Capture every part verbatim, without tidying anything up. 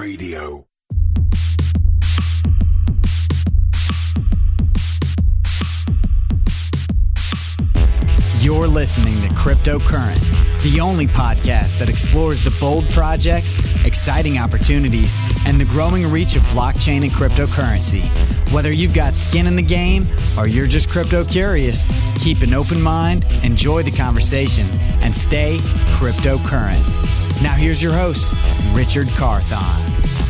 Radio. You're listening to Cryptocurrent, the only podcast that explores the bold projects, exciting opportunities, and the growing reach of blockchain and cryptocurrency. Whether you've got skin in the game or you're just crypto curious, keep an open mind, enjoy the conversation, and stay cryptocurrent. Now here's your host, Richard Carthon.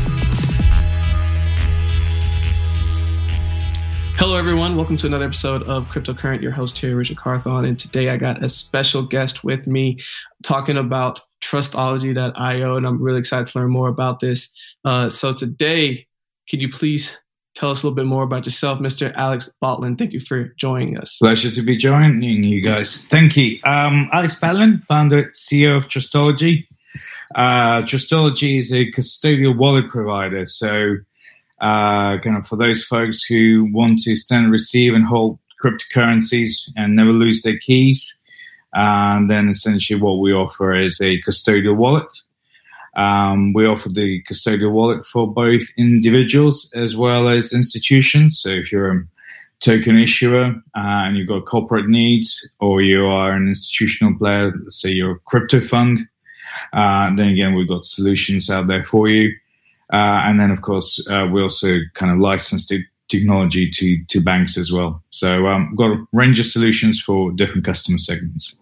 Hello, everyone. Welcome to another episode of Cryptocurrent. Your host here, Richard Carthon. And today I got a special guest with me talking about Trustology dot io, and I'm really excited to learn more about this. Uh, so today, can you please tell us a little bit more about yourself, Mister Alex Botlin? Thank you for joining us. Pleasure to be joining you guys. Thank you. Um, Alex Botlin, founder, C E O of Trustology. Uh, Trustology is a custodial wallet provider. So Uh, kind of for those folks who want to send, receive, and hold cryptocurrencies and never lose their keys. And then essentially what we offer is a custodial wallet. Um, we offer the custodial wallet for both individuals as well as institutions. So if you're a token issuer uh, and you've got corporate needs, or you are an institutional player, let's say you're a crypto fund, uh, then again, we've got solutions out there for you. Uh, and then, of course, uh, we also kind of license the technology to to banks as well. So um, we've got a range of solutions for different customer segments.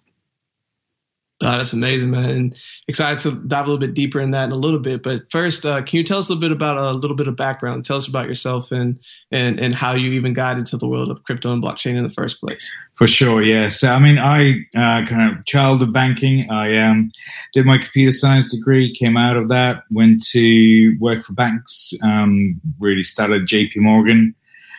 Oh, that's amazing, man. And excited to dive a little bit deeper in that in a little bit. But first, uh, can you tell us a little bit about a little bit of background? Tell us about yourself and and and how you even got into the world of crypto and blockchain in the first place. For sure, yeah. So, I mean, I uh, kind of child of banking. I um, did my computer science degree, came out of that, went to work for banks, um, really started J P Morgan,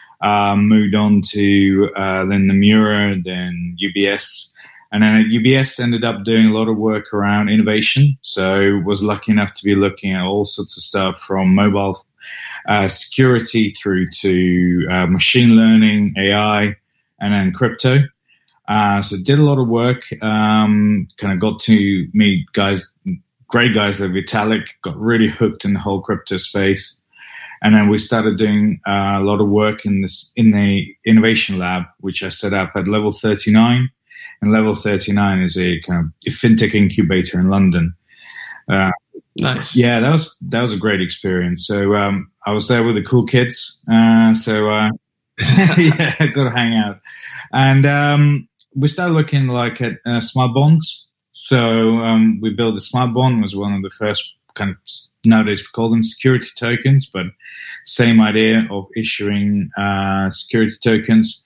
um, moved on to uh, then Nomura, then U B S. And then at U B S ended up doing a lot of work around innovation. So was lucky enough to be looking at all sorts of stuff from mobile uh, security through to uh, machine learning, A I, and then crypto. Uh, so did a lot of work, um, kind of got to meet guys, great guys like Vitalik, got really hooked in the whole crypto space. And then we started doing uh, a lot of work in this in the innovation lab, which I set up at Level thirty-nine. And Level thirty-nine is a kind of a fintech incubator in London. Uh, nice. Yeah, that was that was a great experience. So um, I was there with the cool kids. Uh, so uh, yeah, I got to hang out. And um, we started looking like at uh, smart bonds. So um, we built a smart bond. It was one of the first kind of, nowadays we call them security tokens, but same idea of issuing uh, security tokens.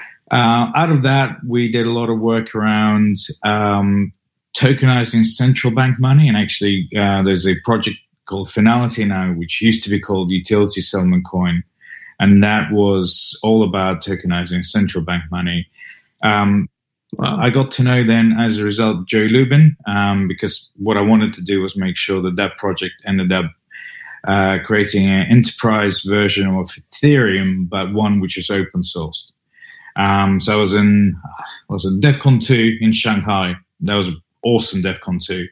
Uh, out of that, we did a lot of work around um, tokenizing central bank money. And actually, uh, there's a project called Finality now, which used to be called Utility Settlement Coin. And that was all about tokenizing central bank money. Um, wow. I got to know then, as a result, Joe Lubin, um, because what I wanted to do was make sure that that project ended up uh, creating an enterprise version of Ethereum, but one which is open sourced. Um, so I was in, I was in DevCon two in Shanghai. That was an awesome DevCon two.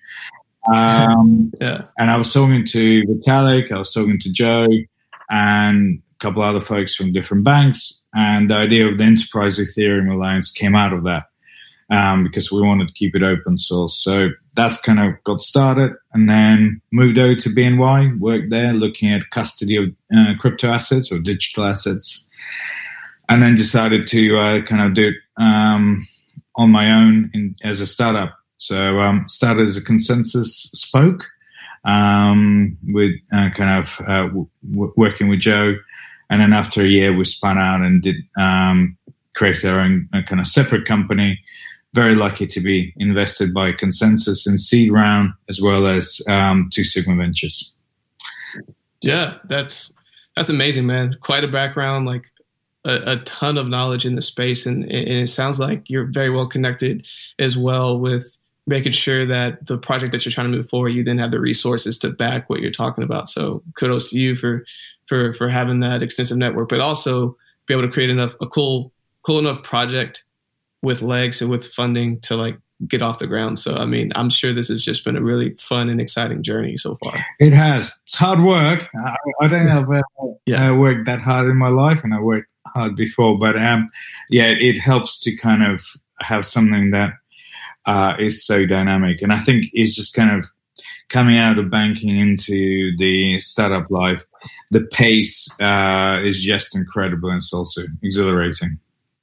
Um, yeah. And I was talking to Vitalik, I was talking to Joe, and a couple other folks from different banks. And the idea of the Enterprise Ethereum Alliance came out of that, um, because we wanted to keep it open source. So that's kind of got started, and then moved over to B N Y, worked there looking at custody of uh, crypto assets or digital assets. And then decided to uh, kind of do it um, on my own in, as a startup. So um, started as a Consensus Spoke um, with uh, kind of uh, w- working with Joe. And then after a year, we spun out and did um, create our own uh, kind of separate company. Very lucky to be invested by Consensus in seed round, as well as um, Two Sigma Ventures. Yeah, that's that's amazing, man. Quite a background, like A, a ton of knowledge in the space, and, and it sounds like you're very well connected as well with making sure that the project that you're trying to move forward, you then have the resources to back what you're talking about. So kudos to you for for for having that extensive network, but also be able to create enough a cool cool enough project with legs and with funding to like get off the ground. So, I mean, I'm sure this has just been a really fun and exciting journey so far. It has. It's hard work. I, I don't know if I've yeah. uh, worked that hard in my life, and I worked hard before, but um, yeah, it, it helps to kind of have something that uh, is so dynamic. And I think it's just kind of coming out of banking into the startup life, the pace uh, is just incredible, and it's also exhilarating.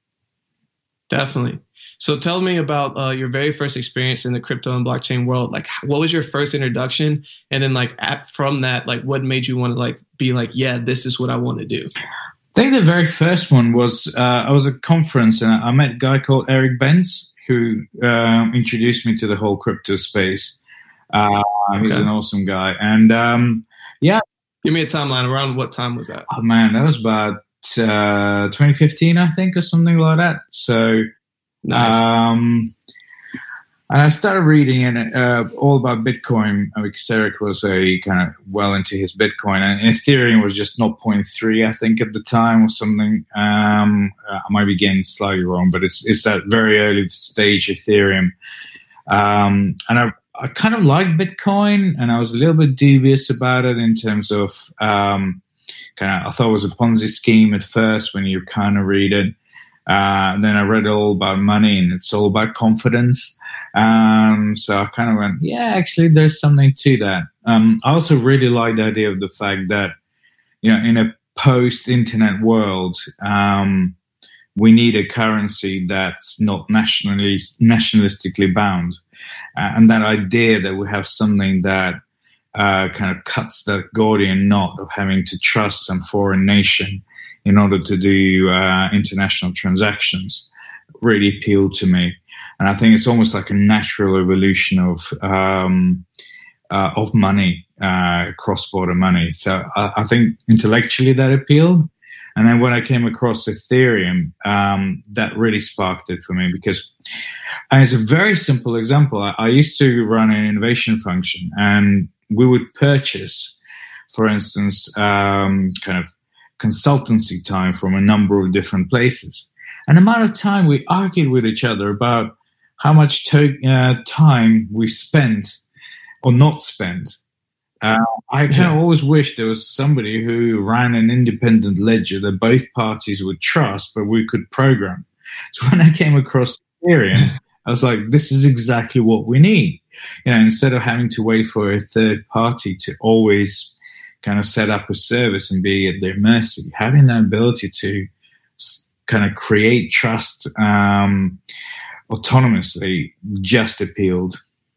Definitely. So tell me about uh, your very first experience in the crypto and blockchain world. Like, what was your first introduction? And then like at, from that, like what made you want to like be like, yeah, this is what I want to do? I think the very first one was, uh, I was at a conference and I met a guy called Eric Benz who uh, introduced me to the whole crypto space. Uh, he's okay. An awesome guy. And um, yeah. Give me a timeline. Around what time was that? Oh man, that was about uh, twenty fifteen, I think, or something like that. So, nice. um, and I started reading it, uh, all about Bitcoin because Eric was a kind of well into his Bitcoin, and Ethereum was just zero point three, I think, at the time or something. Um, I might be getting slightly wrong, but it's it's that very early stage Ethereum. Um, and I I kind of liked Bitcoin, and I was a little bit dubious about it in terms of um, kind of, I thought it was a Ponzi scheme at first when you kind of read it. Uh, and then I read all about money, and it's all about confidence. Um, so I kind of went, yeah, actually, there's something to that. Um, I also really like the idea of the fact that, you know, in a post-internet world, um, we need a currency that's not nationally nationalistically bound. Uh, and that idea that we have something that uh, kind of cuts that Gordian knot of having to trust some foreign nation in order to do uh, international transactions really appealed to me. And I think it's almost like a natural evolution of um, uh, of money, uh, cross-border money. So I, I think intellectually that appealed. And then when I came across Ethereum, um, that really sparked it for me because, and it's a very simple example. I, I used to run an innovation function, and we would purchase, for instance, um, kind of consultancy time from a number of different places. And the amount of time we argued with each other about how much to, uh, time we spent or not spent. Uh, I kind of always wished there was somebody who ran an independent ledger that both parties would trust, but we could program. So when I came across Ethereum, I was like, this is exactly what we need. You know, instead of having to wait for a third party to always kind of set up a service and be at their mercy, having the ability to kind of create trust um, autonomously just appealed.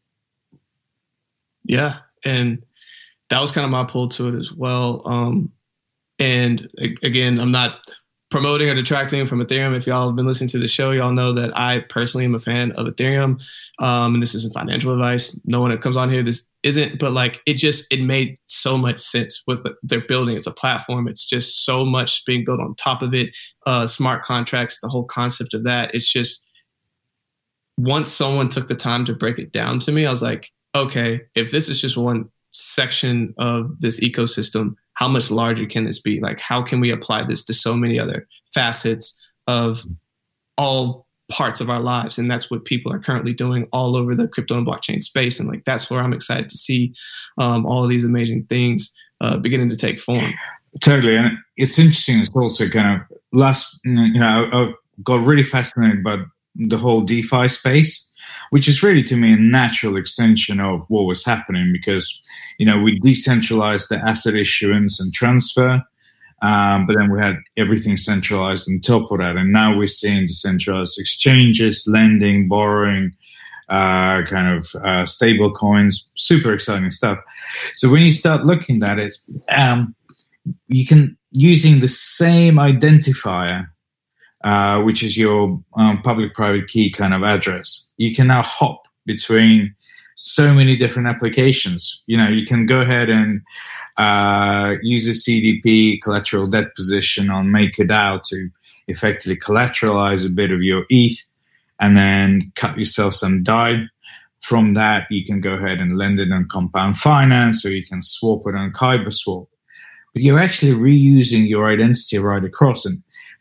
Yeah. And that was kind of my pull to it as well. Um, and again, I'm not promoting or detracting from Ethereum. If y'all have been listening to the show, y'all know that I personally am a fan of Ethereum. Um, and this isn't financial advice. No one that comes on here, this isn't, but like, it just, it made so much sense with what they're building. It's a platform. It's just so much being built on top of it. Uh, smart contracts, the whole concept of that. It's just, once someone took the time to break it down to me, I was like, okay, if this is just one section of this ecosystem, how much larger can this be? Like, how can we apply this to so many other facets of all parts of our lives? And that's what people are currently doing all over the crypto and blockchain space. And like, that's where I'm excited to see um, all of these amazing things uh, beginning to take form. Totally. And it's interesting. It's also kind of last, you know, I got really fascinated by the whole DeFi space, which is really, to me, a natural extension of what was happening because, you know, we decentralized the asset issuance and transfer, um, but then we had everything centralized on top of that. And now we're seeing decentralized exchanges, lending, borrowing, uh, kind of uh, stable coins, super exciting stuff. So when you start looking at it, um, you can, using the same identifier, Uh, which is your um, public-private key kind of address, you can now hop between so many different applications. You know, you can go ahead and uh, use a C D P, collateral debt position, on MakerDAO to effectively collateralize a bit of your E T H and then cut yourself some D A I. From that, you can go ahead and lend it on Compound Finance, or you can swap it on KyberSwap. But you're actually reusing your identity right across. And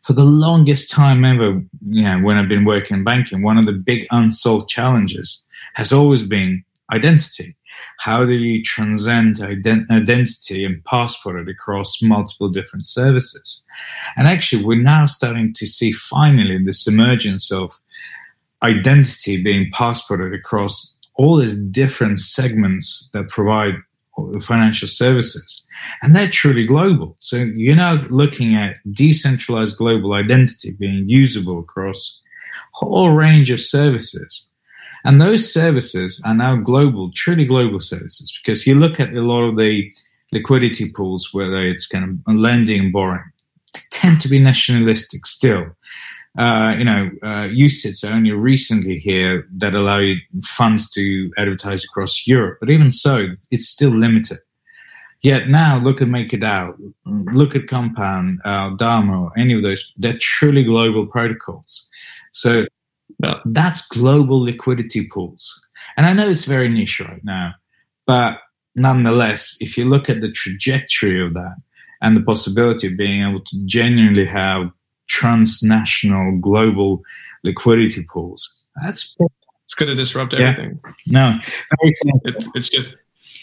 for the longest time ever, you know, when I've been working in banking, one of the big unsolved challenges has always been identity. How do you transcend ident- identity and passport it across multiple different services? And actually, we're now starting to see finally this emergence of identity being passported across all these different segments that provide financial services. And they're truly global. So you're now looking at decentralized global identity being usable across a whole range of services. And those services are now global, truly global services, because you look at a lot of the liquidity pools, whether it's kind of lending and borrowing, they tend to be nationalistic still. Uh, you know, uh, U C I T S are only recently here that allow you funds to advertise across Europe, but even so, it's still limited. Yet now, look at MakerDAO, look at Compound, uh, Dharma, any of those, they're truly global protocols. So that's global liquidity pools. And I know it's very niche right now, but nonetheless, if you look at the trajectory of that and the possibility of being able to genuinely have transnational global liquidity pools, that's it's going to disrupt everything. Yeah. No, it's it's just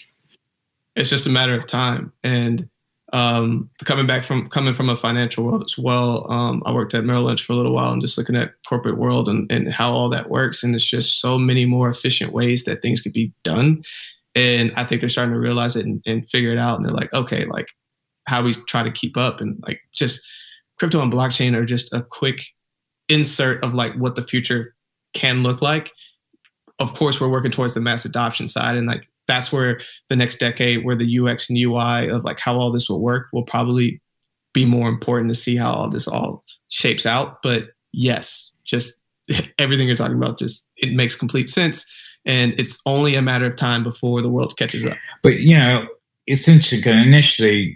it's just a matter of time. And um, coming back from coming from a financial world as well, um, I worked at Merrill Lynch for a little while and just looking at corporate world and, and how all that works. And it's just so many more efficient ways that things could be done. And I think they're starting to realize it and, and figure it out. And they're like, okay, like how we try to keep up, and like just crypto and blockchain are just a quick insert of like what the future can look like. Of course, we're working towards the mass adoption side, and like that's where the next decade, where the U X and U I of like how all this will work will probably be more important to see how all this all shapes out. But yes, just everything you're talking about, just it makes complete sense. And it's only a matter of time before the world catches up. But, you know, it's interesting. Initially,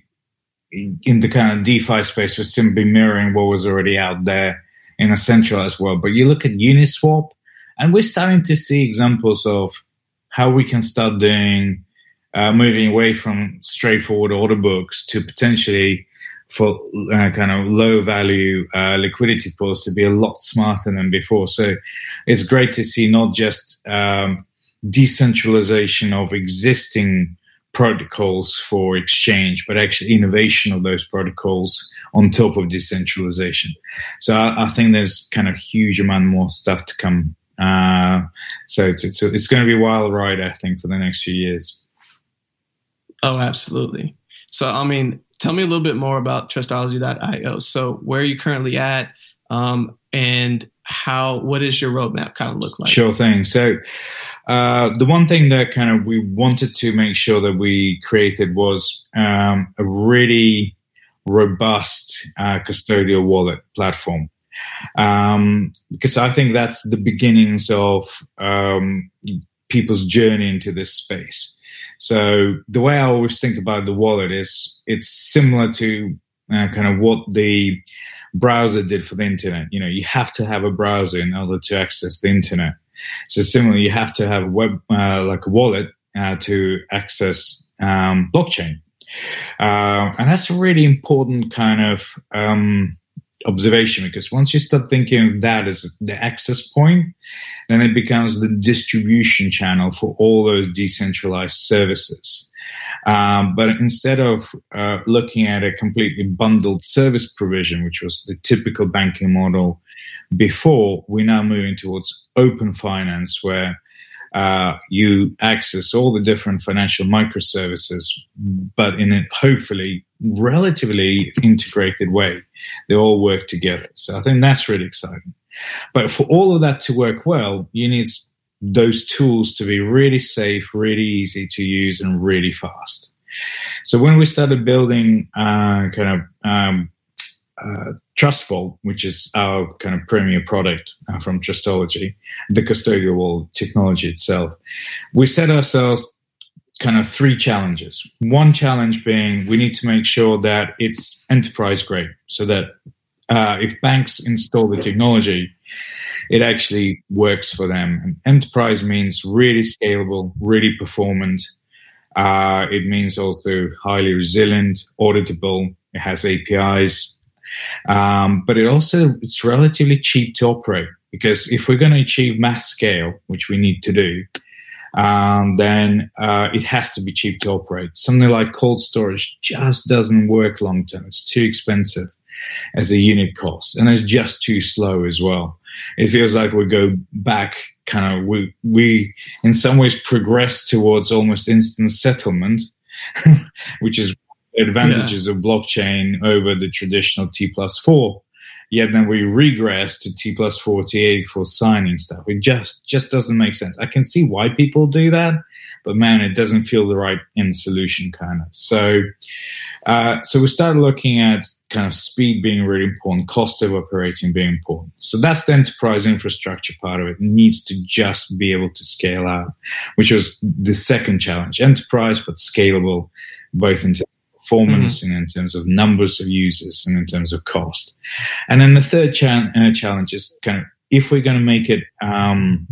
in the kind of DeFi space, was simply mirroring what was already out there in a centralized world. But you look at Uniswap, and we're starting to see examples of how we can start doing, uh, moving away from straightforward order books to potentially for uh, kind of low value uh, liquidity pools to be a lot smarter than before. So it's great to see not just um, decentralization of existing protocols for exchange, but actually innovation of those protocols on top of decentralization. So I, I think there's kind of huge amount more stuff to come. Uh, so it's, it's, it's going to be a wild ride, I think, for the next few years. Oh, absolutely. So, I mean, tell me a little bit more about Trustology dot io. So where are you currently at, um, and how, what does your roadmap kind of look like? Sure thing. So uh, the one thing that kind of we wanted to make sure that we created was um, a really robust uh, custodial wallet platform. Um, because I think that's the beginnings of um, people's journey into this space. So the way I always think about the wallet is it's similar to uh, kind of what the browser did for the internet. You know, you have to have a browser in order to access the internet. So similarly, you have to have a web, uh, like a wallet uh, to access um, blockchain. Uh, and that's a really important kind of um, observation, because once you start thinking of that as the access point, then it becomes the distribution channel for all those decentralized services. Um, but instead of uh, looking at a completely bundled service provision, which was the typical banking model before, we're now moving towards open finance, where uh, you access all the different financial microservices, but in a hopefully relatively integrated way. They all work together. So I think that's really exciting. But for all of that to work well, you need those tools to be really safe, really easy to use, and really fast. So when we started building uh, kind of um, uh, TrustVault, which is our kind of premier product uh, from Trustology, the custodial wallet technology itself, we set ourselves kind of three challenges. One challenge being we need to make sure that it's enterprise grade, so that uh, if banks install the technology, it actually works for them. And enterprise means really scalable, really performant. Uh, it means also highly resilient, auditable. It has A P Is. Um, but it also, it's relatively cheap to operate, because if we're going to achieve mass scale, which we need to do, um, then uh, it has to be cheap to operate. Something like cold storage just doesn't work long term. It's too expensive as a unit cost, and it's just too slow as well. It feels like we go back, kind of, we, we in some ways progress towards almost instant settlement, which is advantages yeah. of blockchain over the traditional T plus four. Yet then we regress to T plus forty-eight for signing stuff. It just just doesn't make sense. I can see why people do that, but man, it doesn't feel the right end solution kind of. So, uh, so we started looking at kind of speed being really important, cost of operating being important. So that's the enterprise infrastructure part of it. It needs to just be able to scale out, which was the second challenge. Enterprise, but scalable, both in terms of performance mm-hmm. and in terms of numbers of users and in terms of cost. And then the third cha- uh, challenge is kind of, if we're going to make it um,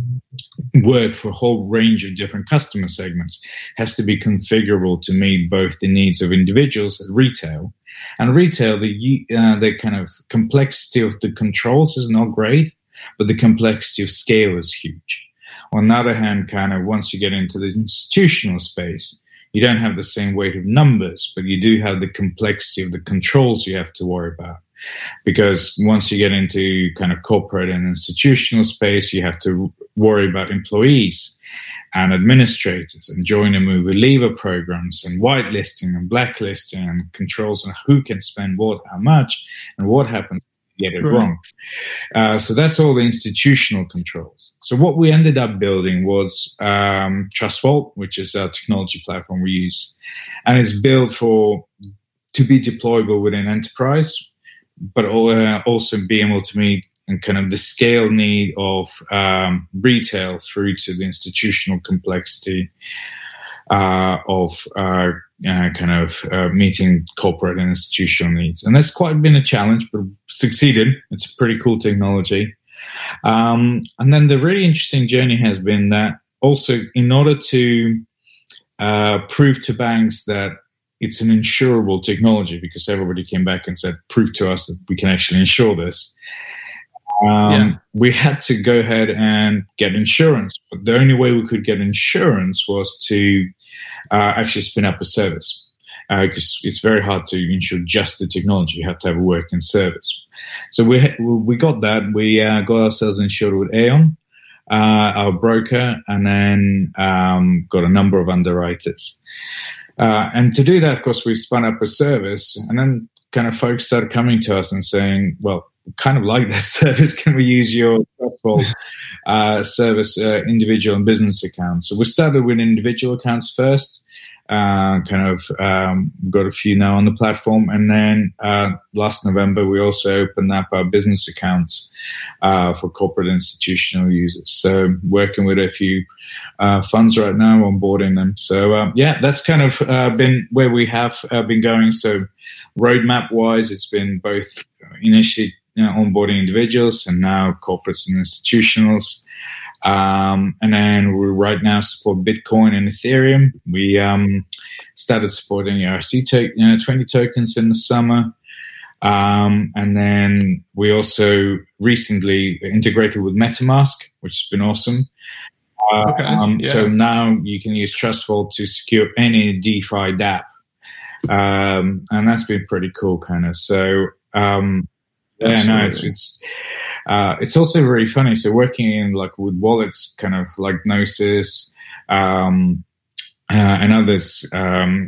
work for a whole range of different customer segments, has to be configurable to meet both the needs of individuals at retail. And retail, the uh, the kind of complexity of the controls is not great, but the complexity of scale is huge. On the other hand, kind of once you get into the institutional space, you don't have the same weight of numbers, but you do have the complexity of the controls you have to worry about. Because once you get into kind of corporate and institutional space, you have to worry about employees and administrators and join and move leaver programs and whitelisting and blacklisting and controls on who can spend what, how much, and what happens if you get it right. wrong. Uh, so that's all the institutional controls. So what we ended up building was um, TrustVault, which is our technology platform we use. And it's built for to be deployable within enterprise, but also be able to meet and kind of the scale need of um, retail through to the institutional complexity uh, of uh, uh, kind of uh, meeting corporate and institutional needs. And that's quite been a challenge, but succeeded. It's a pretty cool technology. Um, and then the really interesting journey has been that also in order to uh, prove to banks that it's an insurable technology, because everybody came back and said, prove to us that we can actually insure this. Um, yeah. We had to go ahead and get insurance. But the only way we could get insurance was to uh, actually spin up a service, because uh, it's very hard to insure just the technology. You have to have a working service. So we we got that. We uh, got ourselves insured with Aon, uh, our broker, and then um, got a number of underwriters. Uh, and to do that, of course, we spun up a service, and then kind of folks started coming to us and saying, well, kind of like that service. Can we use your TrustVault uh, service, uh, individual and business accounts? So we started with individual accounts first, uh, kind of um, got a few now on the platform. And then uh, last November, we also opened up our business accounts uh, for corporate institutional users. So working with a few uh, funds right now, onboarding them. So uh, yeah, that's kind of uh, been where we have uh, been going. So roadmap-wise, it's been both initially you know, onboarding individuals and now corporates and institutionals. Um, and then we right now support Bitcoin and Ethereum. We um, started supporting E R C to- you know, twenty tokens in the summer. Um, and then we also recently integrated with MetaMask, which has been awesome. Uh, okay. um, yeah. So now you can use TrustVault to secure any DeFi dApp. Um, and that's been pretty cool, kind of. So, um, yeah, Absolutely. no, it's, it's, uh, it's also very funny. So working in like with wallets, kind of like Gnosis, um, uh, and others, um,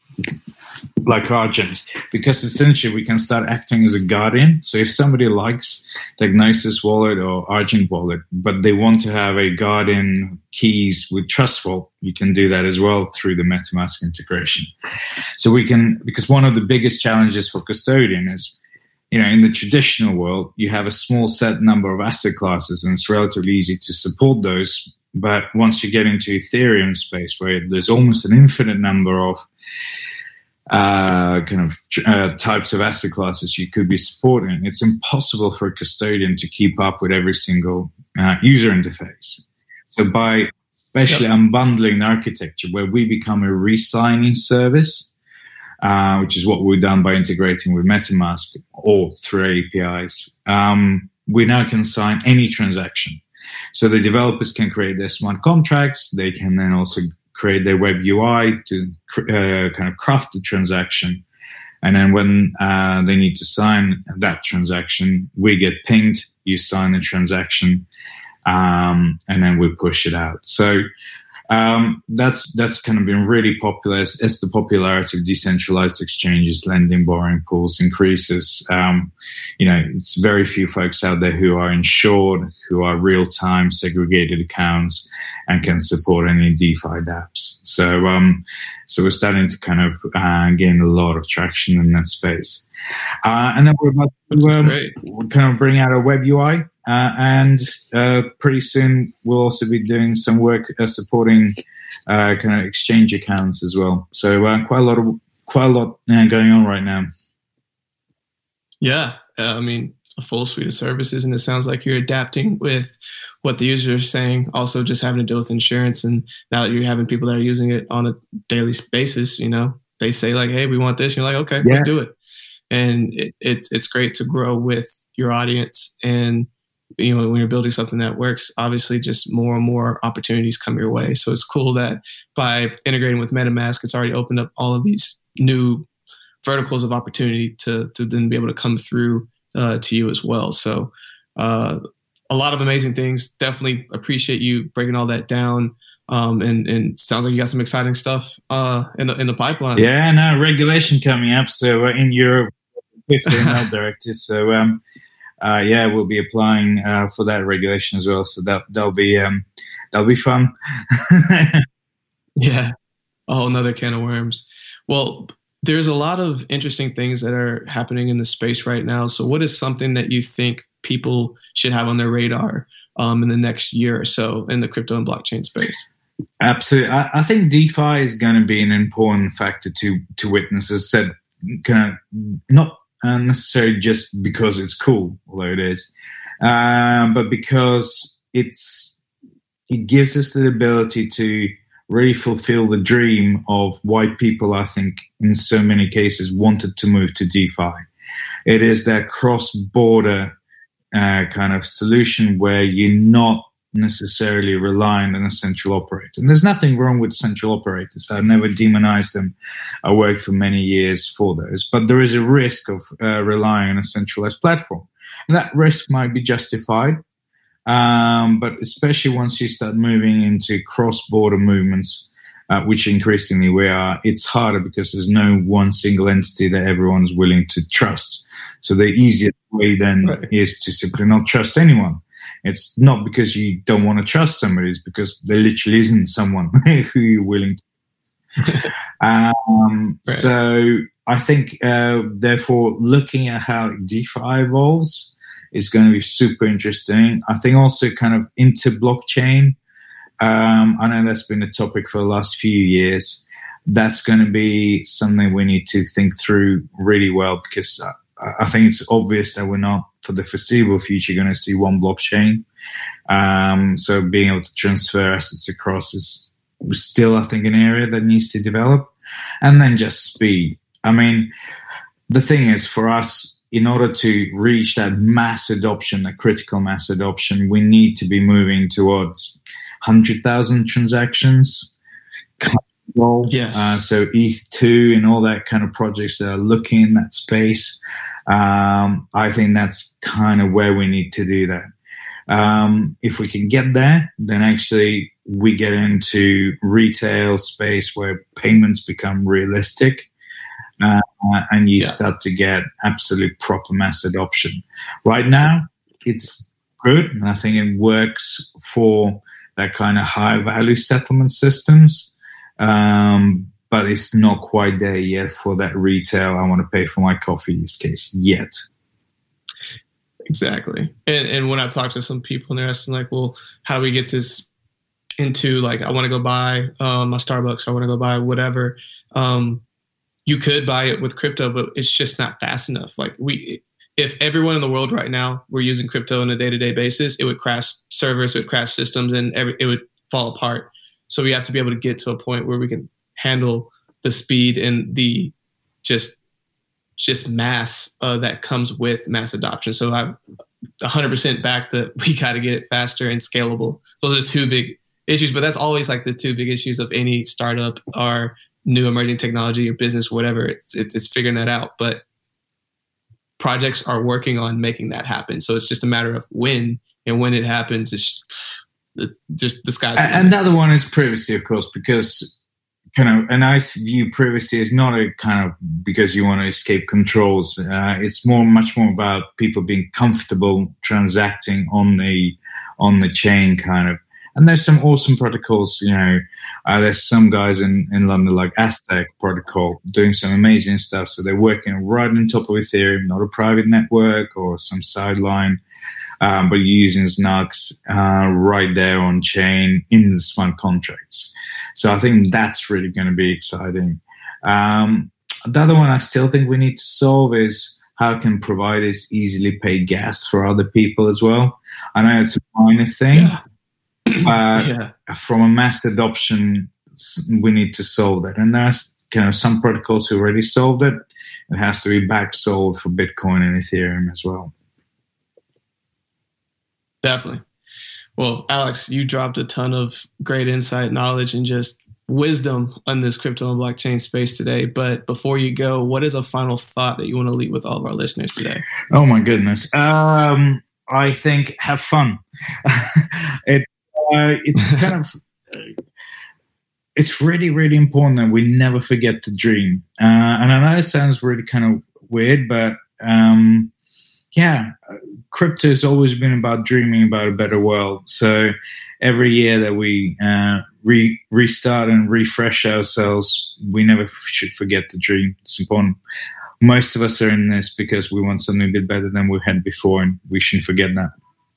like Argent, because essentially we can start acting as a guardian. So if somebody likes the Gnosis wallet or Argent wallet, but they want to have a guardian keys with TrustVault, you can do that as well through the MetaMask integration. So we can, because one of the biggest challenges for custodian is, you know, in the traditional world, you have a small set number of asset classes and it's relatively easy to support those. But once you get into Ethereum space where there's almost an infinite number of uh, kind of uh, types of asset classes you could be supporting, it's impossible for a custodian to keep up with every single uh, user interface. So by especially yep. unbundling the architecture where we become a re-signing service, uh, which is what we've done by integrating with MetaMask or through A P Is, um, we now can sign any transaction. So the developers can create their smart contracts. They can then also create their web U I to uh, kind of craft the transaction. And then when uh, they need to sign that transaction, we get pinged, you sign the transaction, um, and then we push it out. So um, that's that's kind of been really popular as, as the popularity of decentralized exchanges, lending, borrowing pools increases. Um, you know, it's very few folks out there who are insured, who are real-time segregated accounts and can support any DeFi dApps. So, um, so we're starting to kind of uh, gain a lot of traction in that space. Uh, and then we're about to um, kind of bring out a web U I. Uh, and uh, pretty soon we'll also be doing some work uh, supporting uh, kind of exchange accounts as well. So uh, quite a lot of quite a lot uh, going on right now. Yeah, uh, I mean a full suite of services, and it sounds like you're adapting with what the user is saying. Also, just having to deal with insurance, and now that you're having people that are using it on a daily basis, you know, they say like, "Hey, we want this." And you're like, "Okay, yeah. let's do it." And it, it's it's great to grow with your audience. And you know, when you're building something that works, obviously just more and more opportunities come your way. So it's cool that by integrating with MetaMask, it's already opened up all of these new verticals of opportunity to to then be able to come through uh, to you as well. So uh, a lot of amazing things. Definitely appreciate you breaking all that down. Um, and, and sounds like you got some exciting stuff uh, in the in the pipeline. Yeah, no, regulation coming up. So uh, in Europe, with the M L directive. So um, uh, yeah, we'll be applying uh, for that regulation as well. So that that'll be um, that'll be fun. Yeah, a whole nother can of worms. Well, there's a lot of interesting things that are happening in the space right now. So what is something that you think people should have on their radar um, in the next year or so in the crypto and blockchain space? Absolutely. I, I think DeFi is going to be an important factor to to witness. As I said, kind of not uh, necessarily just because it's cool, although it is, uh, but because it's it gives us the ability to really fulfill the dream of why people, I think, in so many cases wanted to move to DeFi. It is that cross-border uh, kind of solution where you're not necessarily relying on a central operator. And there's nothing wrong with central operators. I've never demonized them. I worked for many years for those. But there is a risk of uh, relying on a centralized platform. And that risk might be justified. Um, but especially once you start moving into cross-border movements, uh, which increasingly we are, it's harder because there's no one single entity that everyone's willing to trust. So the easiest way then right. is to simply not trust anyone. It's not because you don't want to trust somebody, it's because there literally isn't someone who you're willing to. um, right. So I think, uh, therefore, looking at how DeFi evolves is going to be super interesting. I think also kind of into blockchain. Um, I know that's been a topic for the last few years. That's going to be something we need to think through really well, because I, I think it's obvious that we're not, for the foreseeable future, going to see one blockchain. Um, so being able to transfer assets across is still, I think, an area that needs to develop. And then just speed. I mean, the thing is, for us, in order to reach that mass adoption, that critical mass adoption, we need to be moving towards one hundred thousand transactions. Yes. Uh, so E T H two and all that kind of projects that are looking in that space. Um, I think that's kind of where we need to do that. Um, if we can get there, then actually we get into retail space where payments become realistic. Uh, and you yeah. start to get absolute proper mass adoption. Right now, it's good, and I think it works for that kind of high value settlement systems, um, but it's not quite there yet for that retail, I want to pay for my coffee use case yet. Exactly. And and when I talk to some people and they're asking like, well, how do we get this into, like, I want to go buy um, my Starbucks, I want to go buy whatever, um, you could buy it with crypto, but it's just not fast enough. Like we, if everyone in the world right now were using crypto on a day-to-day basis, it would crash servers, it would crash systems, and every, it would fall apart. So we have to be able to get to a point where we can handle the speed and the just just mass uh, that comes with mass adoption. So I'm one hundred percent back to we got to get it faster and scalable. Those are two big issues, but that's always like the two big issues of any startup or new emerging technology or business, whatever. It's, it's, it's figuring that out. But projects are working on making that happen. So it's just a matter of when, and when it happens, it's just, it's just the sky's the limit. And the other one is privacy, of course, because kind of, and I view privacy as not a kind of because you want to escape controls. Uh, it's more, much more about people being comfortable transacting on the on the chain, kind of. And there's some awesome protocols, you know. Uh, there's some guys in, in London like Aztec protocol doing some amazing stuff. So they're working right on top of Ethereum, not a private network or some sideline, um, but using S N U Ks uh, right there on chain in the smart contracts. So I think that's really going to be exciting. Um, the other one I still think we need to solve is how can providers easily pay gas for other people as well. I know it's a minor thing. Yeah. Uh, yeah. From a mass adoption, we need to solve that. And there's kind of some protocols who already solved it. It has to be back solved for Bitcoin and Ethereum as well. Definitely. Well, Alex, you dropped a ton of great insight, knowledge, and just wisdom on this crypto and blockchain space today. But before you go, what is a final thought that you want to leave with all of our listeners today? Oh, my goodness. Um, I think have fun. it, uh, it's kind of... It's really, really important that we never forget to dream. Uh, and I know it sounds really kind of weird, but um, yeah, crypto has always been about dreaming about a better world. So every year that we uh, re- restart and refresh ourselves, we never should forget to dream. It's important. Most of us are in this because we want something a bit better than we had before, and we shouldn't forget that.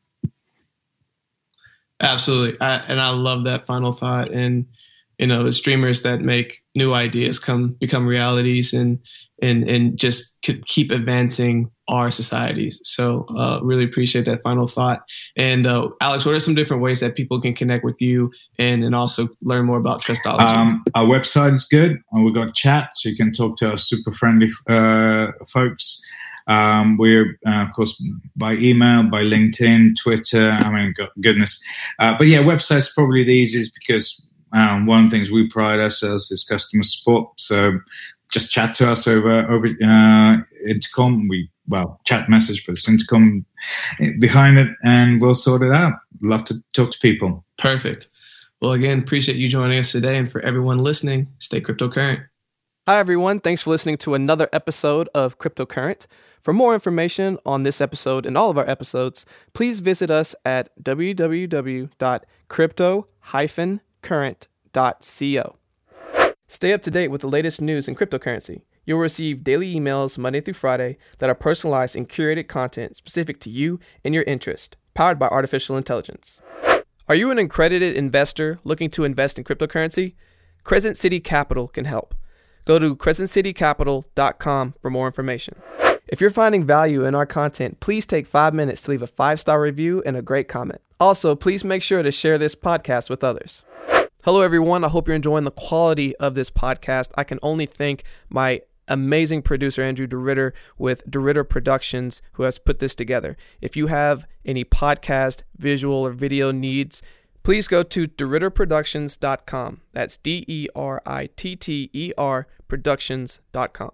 Absolutely. I, and I love that final thought. And you know, it's dreamers that make new ideas come become realities and and and just keep advancing our societies. So uh, really appreciate that final thought. And uh, Alex, what are some different ways that people can connect with you and, and also learn more about Trustology? Um, our website is good. And we've got chat, so you can talk to our super friendly uh, folks. Um, we're, uh, of course, by email, by LinkedIn, Twitter. I mean, goodness. Uh, but yeah, website's probably the easiest because Um, one of the things we pride ourselves is customer support. So just chat to us over over uh, intercom. We well chat message, but it's intercom behind it, and we'll sort it out. Love to talk to people. Perfect. Well, again, appreciate you joining us today, and for everyone listening, stay cryptocurrent. Hi, everyone. Thanks for listening to another episode of Cryptocurrent. For more information on this episode and all of our episodes, please visit us at w w w dot crypto dash current dot co. Stay up to date with the latest news in cryptocurrency. You'll receive daily emails Monday through Friday that are personalized and curated content specific to you and your interest, powered by artificial intelligence. Are you an accredited investor looking to invest in cryptocurrency? Crescent City Capital can help. Go to crescent city capital dot com for more information. If you're finding value in our content, please take five minutes to leave a five-star review and a great comment. Also, please make sure to share this podcast with others. Hello, everyone. I hope you're enjoying the quality of this podcast. I can only thank my amazing producer, Andrew DeRitter, with DeRitter Productions, who has put this together. If you have any podcast, visual, or video needs, please go to deritter productions dot com. That's D E R I T T E R productions dot com.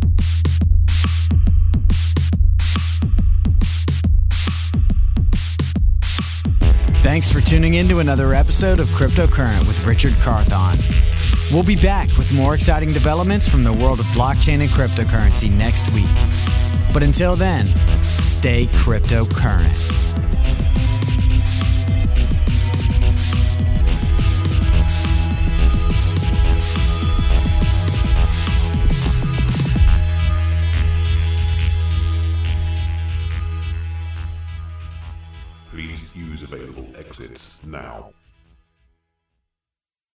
Thanks for tuning in to another episode of Cryptocurrent with Richard Carthon. We'll be back with more exciting developments from the world of blockchain and cryptocurrency next week. But until then, stay cryptocurrent. Please use available exits now.